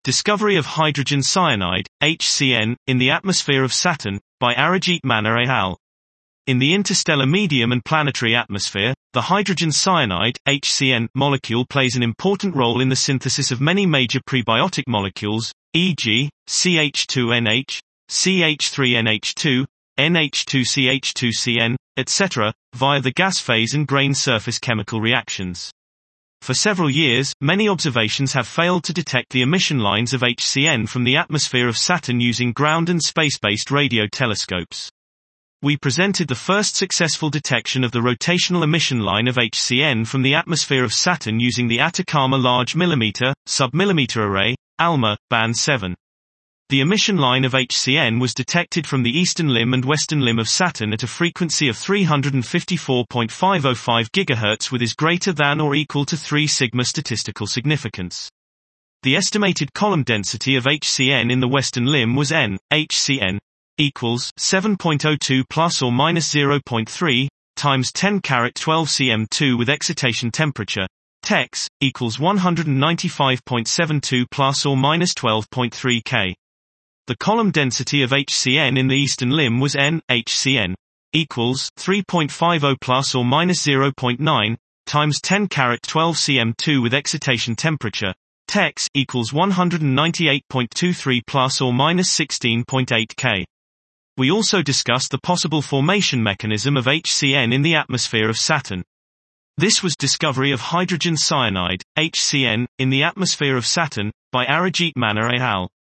Discovery of hydrogen cyanide, HCN, in the atmosphere of Saturn, by Arijit Manna et al. In the interstellar medium and planetary atmosphere, the hydrogen cyanide, HCN, molecule plays an important role in the synthesis of many major prebiotic molecules, e.g., CH2NH, CH3NH2, NH2CH2CN, etc., via the gas phase and grain surface chemical reactions. For several years, many observations have failed to detect the emission lines of HCN from the atmosphere of Saturn using ground and space-based radio telescopes. We presented the first successful detection of the rotational emission line of HCN from the atmosphere of Saturn using the Atacama Large Millimeter, Submillimeter Array, ALMA, Band 7. The emission line of HCN was detected from the eastern limb and western limb of Saturn at a frequency of 354.505 GHz with is greater than or equal to 3 sigma statistical significance. The estimated column density of HCN in the western limb was N, HCN, equals 7.02 plus or minus 0.3, times 10 carat 12 cm2 with excitation temperature, TEX, equals 195.72 plus or minus 12.3 K. The column density of HCN in the eastern limb was N, HCN, equals 3.50 plus or minus 0.9, times 10 carat 12 cm2 with excitation temperature, TEX, equals 198.23 plus or minus 16.8 K. We also discussed the possible formation mechanism of HCN in the atmosphere of Saturn. This was discovery of hydrogen cyanide, HCN, in the atmosphere of Saturn, by Arijit Manna et al.